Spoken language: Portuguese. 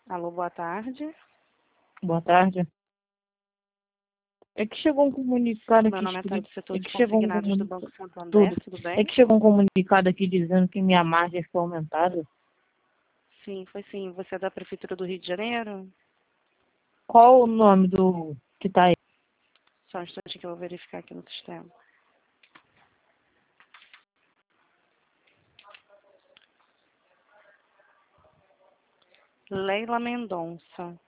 Alô, boa tarde. Boa tarde. É que chegou um comunicado Meu aqui nome é Tânia, escrito. do setor É de que chegou um consignados do comunicado. Banco Santander, Tudo. tudo É bem? que chegou um comunicado aqui dizendo que minha margem foi aumentada. Sim, foi sim. Você é da Prefeitura do Rio de Janeiro? Qual o nome do que tá aí? Só um instante que eu vou verificar aqui no sistema. Leila Mendonça.